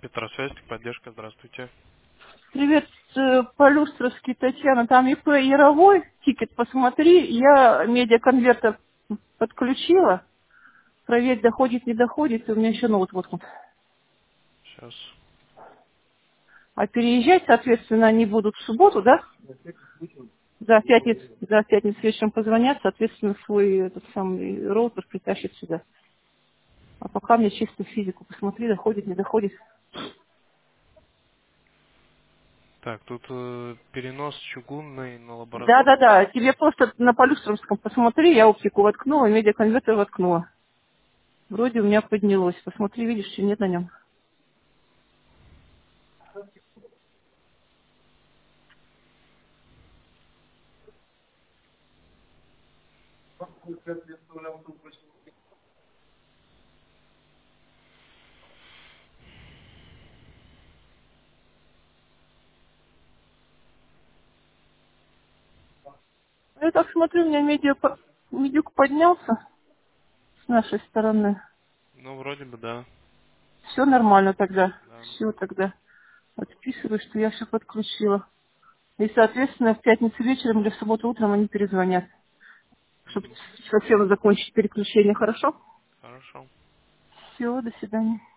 Петросвязь, поддержка, здравствуйте. Привет, Полюстровский, Татьяна. Там ИП Яровой, тикет посмотри. Я медиаконвертер подключила. Проверь, доходит, не доходит. И у меня еще ноут вот. Сейчас. А переезжать, соответственно, они будут в субботу, да? За пятницу вечером позвонят, соответственно, свой этот самый роутер притащит сюда. А пока мне чисто физику посмотри, доходит, не доходит. Так, тут перенос чугунный на лабораторию. Да-да-да, тебе просто на Полюстровском посмотри, я оптику воткнула, медиаконвертер воткнула. Вроде у меня поднялось. Посмотри, видишь, что нет на нем. Я так смотрю, у меня медиук поднялся с нашей стороны. Ну, вроде бы, да. Все нормально тогда. Да. Все тогда. Отписываю, что я все подключила. И, соответственно, в пятницу вечером или в субботу утром они перезвонят, чтобы Мгм. совсем закончить переключение. Хорошо? Хорошо. Все, до свидания.